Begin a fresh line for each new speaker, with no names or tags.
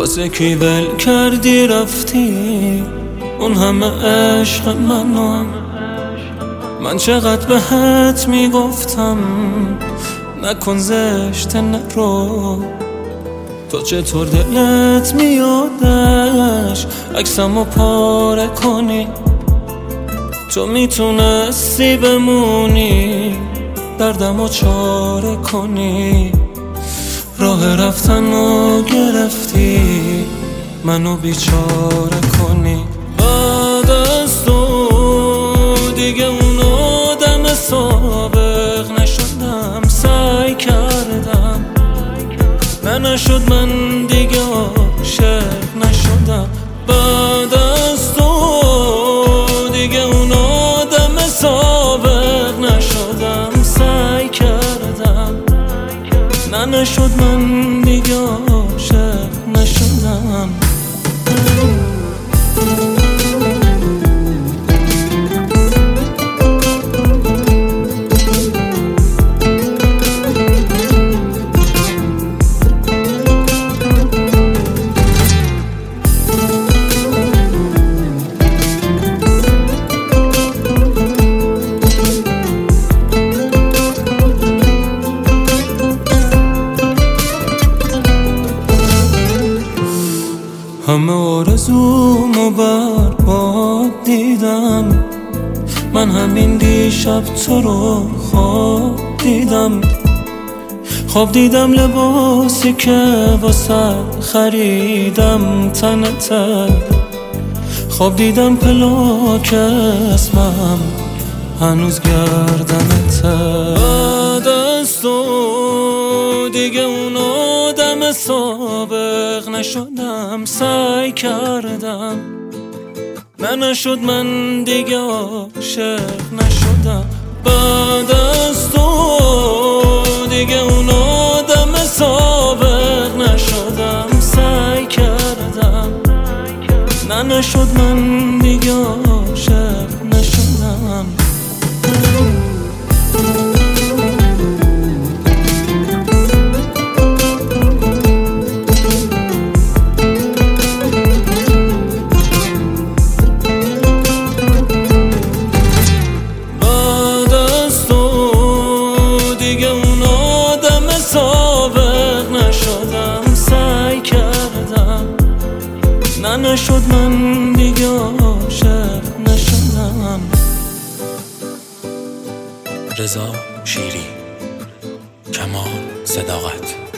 واسه کی ول کردی رفتی اون همه عشق منو. من چقدر بهت میگفتم نکن زشت نرو، تو چطور دلت میادش عکسمو پاره کنی؟ تو میتونستی بمونی دردمو چاره کنی، راه رفتنو گرفتی منو بیچاره کنی. بعد از تو دیگه اون آدم سابق نشدم، سعی کردم نشد، من دیگه عاشق نشدم. بعد از تو دیگه اون آدم سابق نشدم، سعی کردم نشد، من دیگه عاشق نشدم. همه آرزومو برباد دیدم، من همین دیشب تو رو خواب دیدم لباسی که واسه خریدم تنته، خواب دیدم پلاک اسمم هنوز گردنته. بعد از تو دیگه اون آدم سابق نشدم، سعی کردم نشد، من دیگه عاشق نشدم. بعد از تو دیگه اون آدم سابق نشدم، سعی کردم نشد، من دیگه عاشق نشدم. نشد، من دیگه عاشق نشدم.
رضا شیری، کمال صداقت.